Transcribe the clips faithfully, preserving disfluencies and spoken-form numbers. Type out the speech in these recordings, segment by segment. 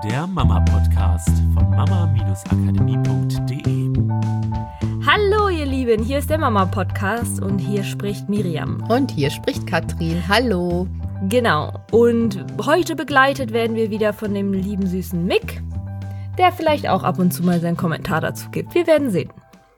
der Mama-Podcast von mama akademie punkt de. Hallo ihr Lieben, hier ist der Mama-Podcast und hier spricht Miriam. Und hier spricht Katrin. Hallo. Genau, und heute begleitet werden wir wieder von dem lieben süßen Mick, der vielleicht auch ab und zu mal seinen Kommentar dazu gibt. Wir werden sehen.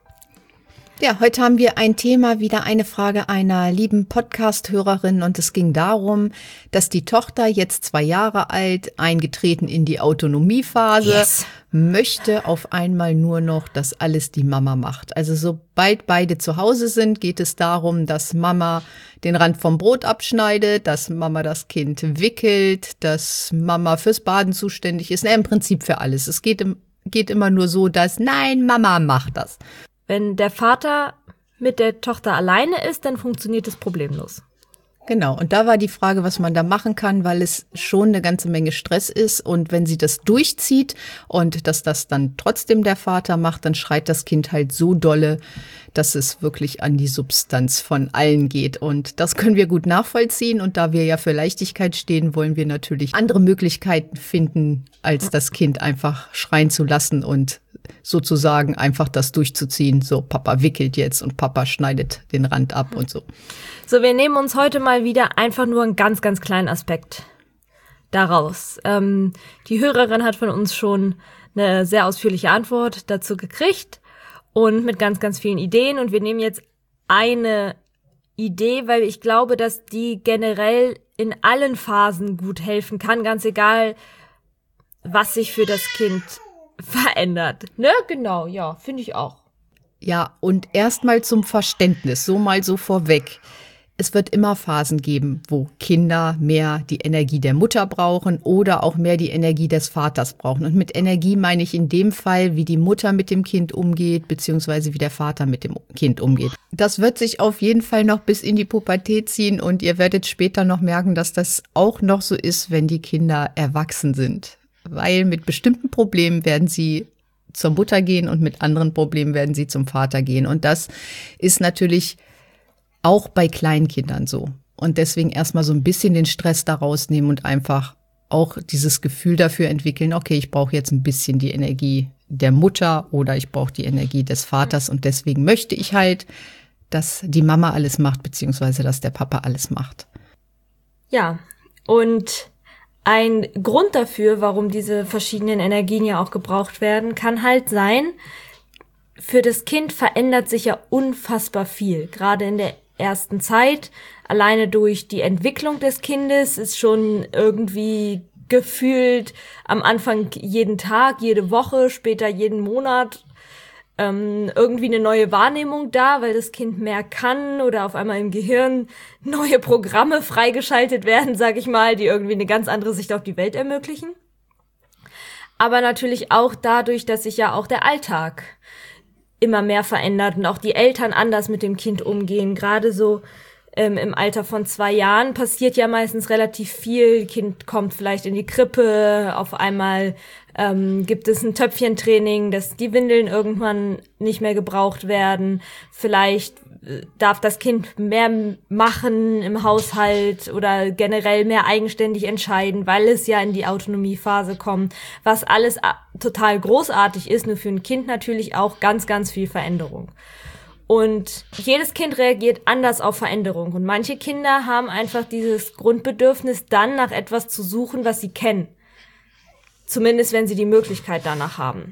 Ja, heute haben wir ein Thema, wieder eine Frage einer lieben Podcast-Hörerin, und es ging darum, dass die Tochter, jetzt zwei Jahre alt, eingetreten in die Autonomiephase, yes. möchte auf einmal nur noch, dass alles die Mama macht. Also sobald beide zu Hause sind, geht es darum, dass Mama den Rand vom Brot abschneidet, dass Mama das Kind wickelt, dass Mama fürs Baden zuständig ist. Na, im Prinzip für alles. Es geht, im, geht immer nur so, dass, nein, Mama macht das. Wenn der Vater mit der Tochter alleine ist, dann funktioniert das problemlos. Genau, und da war die Frage, was man da machen kann, weil es schon eine ganze Menge Stress ist. Und wenn sie das durchzieht und dass das dann trotzdem der Vater macht, dann schreit das Kind halt so dolle, dass es wirklich an die Substanz von allen geht. Und das können wir gut nachvollziehen. Und da wir ja für Leichtigkeit stehen, wollen wir natürlich andere Möglichkeiten finden, als das Kind einfach schreien zu lassen und sozusagen einfach das durchzuziehen. So, Papa wickelt jetzt und Papa schneidet den Rand ab und so. So, wir nehmen uns heute mal wieder einfach nur einen ganz, ganz kleinen Aspekt daraus. Ähm, die Hörerin hat von uns schon eine sehr ausführliche Antwort dazu gekriegt und mit ganz, ganz vielen Ideen. Und wir nehmen jetzt eine Idee, weil ich glaube, dass die generell in allen Phasen gut helfen kann, ganz egal, was sich für das Kind verändert. Ne, genau, ja, finde ich auch. Ja, und erstmal zum Verständnis, so mal so vorweg. Es wird immer Phasen geben, wo Kinder mehr die Energie der Mutter brauchen oder auch mehr die Energie des Vaters brauchen. Und mit Energie meine ich in dem Fall, wie die Mutter mit dem Kind umgeht, beziehungsweise wie der Vater mit dem Kind umgeht. Das wird sich auf jeden Fall noch bis in die Pubertät ziehen, und ihr werdet später noch merken, dass das auch noch so ist, wenn die Kinder erwachsen sind. Weil mit bestimmten Problemen werden sie zur Mutter gehen und mit anderen Problemen werden sie zum Vater gehen. Und das ist natürlich auch bei Kleinkindern so. Und deswegen erstmal so ein bisschen den Stress da rausnehmen und einfach auch dieses Gefühl dafür entwickeln, okay, ich brauche jetzt ein bisschen die Energie der Mutter oder ich brauche die Energie des Vaters, und deswegen möchte ich halt, dass die Mama alles macht, beziehungsweise dass der Papa alles macht. Ja, und ein Grund dafür, warum diese verschiedenen Energien ja auch gebraucht werden, kann halt sein, für das Kind verändert sich ja unfassbar viel. Gerade in der ersten Zeit, alleine durch die Entwicklung des Kindes, ist schon irgendwie gefühlt am Anfang jeden Tag, jede Woche, später jeden Monat ähm, irgendwie eine neue Wahrnehmung da, weil das Kind mehr kann oder auf einmal im Gehirn neue Programme freigeschaltet werden, sag ich mal, die irgendwie eine ganz andere Sicht auf die Welt ermöglichen. Aber natürlich auch dadurch, dass sich ja auch der Alltag immer mehr verändert und auch die Eltern anders mit dem Kind umgehen. Gerade so ähm, im Alter von zwei Jahren passiert ja meistens relativ viel. Kind kommt vielleicht in die Krippe, auf einmal ähm, gibt es ein Töpfchentraining, dass die Windeln irgendwann nicht mehr gebraucht werden. Vielleicht darf das Kind mehr machen im Haushalt oder generell mehr eigenständig entscheiden, weil es ja in die Autonomiephase kommt, was alles total großartig ist, nur für ein Kind natürlich auch ganz, ganz viel Veränderung. Und jedes Kind reagiert anders auf Veränderung, und manche Kinder haben einfach dieses Grundbedürfnis, dann nach etwas zu suchen, was sie kennen. Zumindest, wenn sie die Möglichkeit danach haben.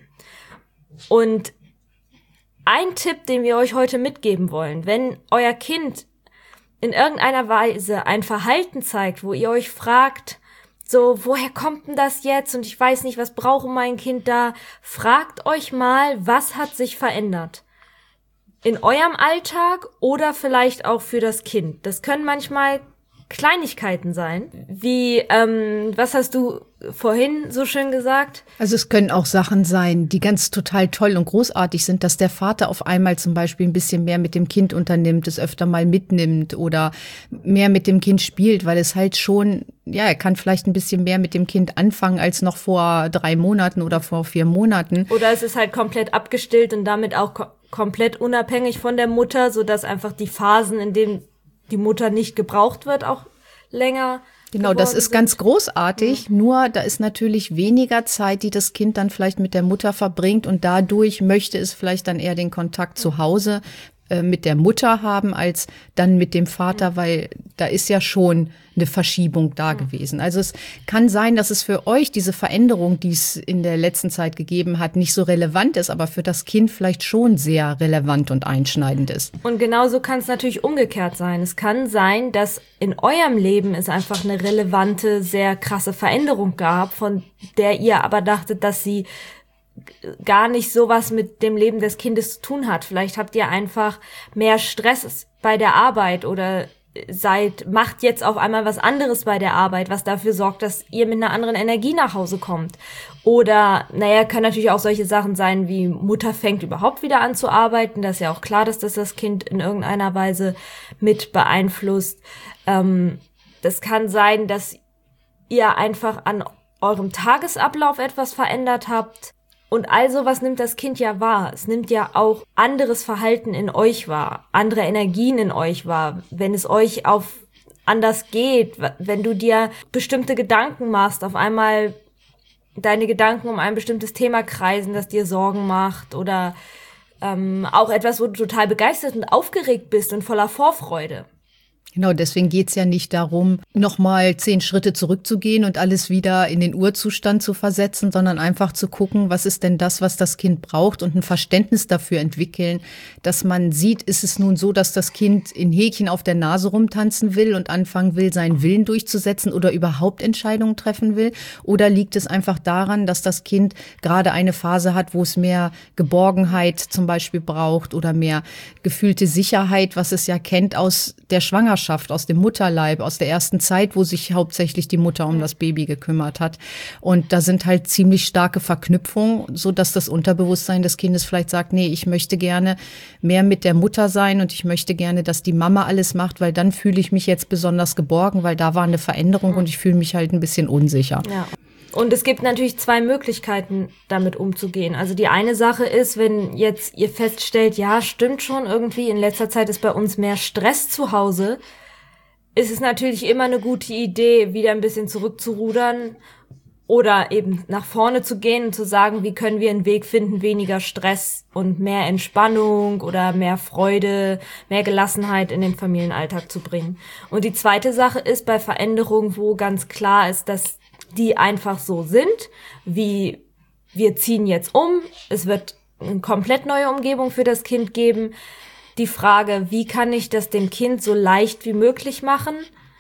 Und ein Tipp, den wir euch heute mitgeben wollen: Wenn euer Kind in irgendeiner Weise ein Verhalten zeigt, wo ihr euch fragt, so, woher kommt denn das jetzt? Und ich weiß nicht, was braucht mein Kind da? Fragt euch mal, was hat sich verändert? In eurem Alltag oder vielleicht auch für das Kind. Das können manchmal Kleinigkeiten sein. Wie, ähm, was hast du vorhin so schön gesagt? Also es können auch Sachen sein, die ganz total toll und großartig sind, dass der Vater auf einmal zum Beispiel ein bisschen mehr mit dem Kind unternimmt, es öfter mal mitnimmt oder mehr mit dem Kind spielt, weil es halt schon, ja, er kann vielleicht ein bisschen mehr mit dem Kind anfangen als noch vor drei Monaten oder vor vier Monaten. Oder es ist halt komplett abgestillt und damit auch ko- komplett unabhängig von der Mutter, sodass einfach die Phasen, in denen die Mutter nicht gebraucht wird, auch länger. Genau, das ist sind. ganz großartig, Mhm. nur da ist natürlich weniger Zeit, die das Kind dann vielleicht mit der Mutter verbringt und dadurch möchte es vielleicht dann eher den Kontakt zu Hause äh, mit der Mutter haben, als dann mit dem Vater, mhm. weil da ist ja schon eine Verschiebung da mhm. gewesen. Also es kann sein, dass es für euch diese Veränderung, die es in der letzten Zeit gegeben hat, nicht so relevant ist, aber für das Kind vielleicht schon sehr relevant und einschneidend ist. Und genauso kann es natürlich umgekehrt sein. Es kann sein, dass in eurem Leben es einfach eine relevante, sehr krasse Veränderung gab, von der ihr aber dachtet, dass sie gar nicht sowas mit dem Leben des Kindes zu tun hat. Vielleicht habt ihr einfach mehr Stress bei der Arbeit oder seid, macht jetzt auf einmal was anderes bei der Arbeit, was dafür sorgt, dass ihr mit einer anderen Energie nach Hause kommt. Oder, naja, kann natürlich auch solche Sachen sein, wie Mutter fängt überhaupt wieder an zu arbeiten. Das ist ja auch klar, dass das das Kind in irgendeiner Weise mit beeinflusst. Ähm, das kann sein, dass ihr einfach an eurem Tagesablauf etwas verändert habt. Und all sowas nimmt das Kind ja wahr. Es nimmt ja auch anderes Verhalten in euch wahr, andere Energien in euch wahr. Wenn es euch auf anders geht, wenn du dir bestimmte Gedanken machst, auf einmal deine Gedanken um ein bestimmtes Thema kreisen, das dir Sorgen macht oder ähm, auch etwas, wo du total begeistert und aufgeregt bist und voller Vorfreude. Genau, deswegen geht's ja nicht darum, nochmal zehn Schritte zurückzugehen und alles wieder in den Urzustand zu versetzen, sondern einfach zu gucken, was ist denn das, was das Kind braucht und ein Verständnis dafür entwickeln, dass man sieht, ist es nun so, dass das Kind in Häkchen auf der Nase rumtanzen will und anfangen will, seinen Willen durchzusetzen oder überhaupt Entscheidungen treffen will? Oder liegt es einfach daran, dass das Kind gerade eine Phase hat, wo es mehr Geborgenheit zum Beispiel braucht oder mehr gefühlte Sicherheit, was es ja kennt aus der Schwangerschaft, aus dem Mutterleib, aus der ersten Zeit, wo sich hauptsächlich die Mutter um das Baby gekümmert hat. Und da sind halt ziemlich starke Verknüpfungen, so dass das Unterbewusstsein des Kindes vielleicht sagt, nee, ich möchte gerne mehr mit der Mutter sein und ich möchte gerne, dass die Mama alles macht, weil dann fühle ich mich jetzt besonders geborgen, weil da war eine Veränderung mhm. und ich fühle mich halt ein bisschen unsicher. Ja. Und es gibt natürlich zwei Möglichkeiten, damit umzugehen. Also die eine Sache ist, wenn jetzt ihr feststellt, ja, stimmt schon, irgendwie in letzter Zeit ist bei uns mehr Stress zu Hause, ist es natürlich immer eine gute Idee, wieder ein bisschen zurückzurudern oder eben nach vorne zu gehen und zu sagen, wie können wir einen Weg finden, weniger Stress und mehr Entspannung oder mehr Freude, mehr Gelassenheit in den Familienalltag zu bringen. Und die zweite Sache ist bei Veränderungen, wo ganz klar ist, dass die einfach so sind, wie wir ziehen jetzt um, es wird eine komplett neue Umgebung für das Kind geben. Die Frage, wie kann ich das dem Kind so leicht wie möglich machen,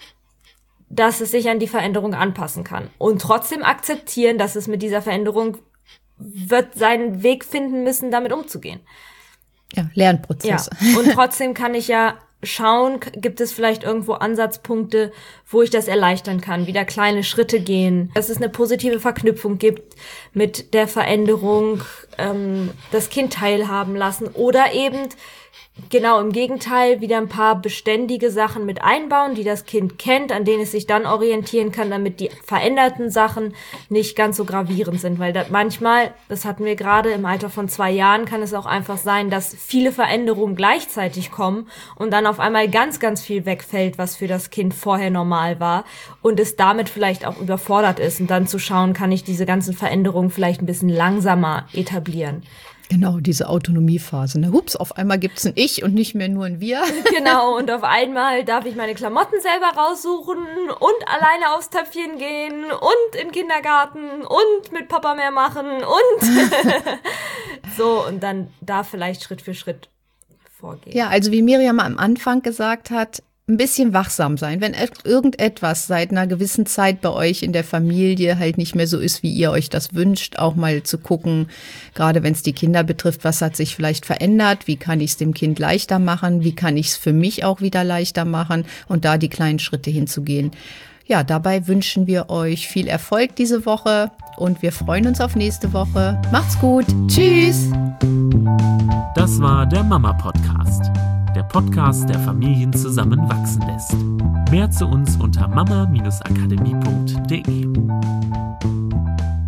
dass es sich an die Veränderung anpassen kann und trotzdem akzeptieren, dass es mit dieser Veränderung wird seinen Weg finden müssen, damit umzugehen. Ja, Lernprozess. Ja, und trotzdem kann ich ja schauen, gibt es vielleicht irgendwo Ansatzpunkte, wo ich das erleichtern kann, wieder kleine Schritte gehen, dass es eine positive Verknüpfung gibt mit der Veränderung, ähm, das Kind teilhaben lassen oder eben genau im Gegenteil wieder ein paar beständige Sachen mit einbauen, die das Kind kennt, an denen es sich dann orientieren kann, damit die veränderten Sachen nicht ganz so gravierend sind. Weil das manchmal, das hatten wir gerade im Alter von zwei Jahren, kann es auch einfach sein, dass viele Veränderungen gleichzeitig kommen und dann auf einmal ganz, ganz viel wegfällt, was für das Kind vorher normal war und es damit vielleicht auch überfordert ist und dann zu schauen, kann ich diese ganzen Veränderungen vielleicht ein bisschen langsamer etablieren. Genau, diese Autonomiephase. Ne? Hups, auf einmal gibt's ein Ich und nicht mehr nur ein Wir. Genau, und auf einmal darf ich meine Klamotten selber raussuchen und alleine aufs Töpfchen gehen und in den Kindergarten und mit Papa mehr machen und so und dann da vielleicht Schritt für Schritt vorgehen. Ja, also wie Miriam am Anfang gesagt hat, ein bisschen wachsam sein. Wenn irgendetwas seit einer gewissen Zeit bei euch in der Familie halt nicht mehr so ist, wie ihr euch das wünscht, auch mal zu gucken, gerade wenn es die Kinder betrifft, was hat sich vielleicht verändert, wie kann ich es dem Kind leichter machen, wie kann ich es für mich auch wieder leichter machen und da die kleinen Schritte hinzugehen. Ja, dabei wünschen wir euch viel Erfolg diese Woche und wir freuen uns auf nächste Woche. Macht's gut. Tschüss. Das war der Mama-Podcast. Der Podcast, der Familien zusammenwachsen lässt. Mehr zu uns unter mama Bindestrich akademie Punkt de.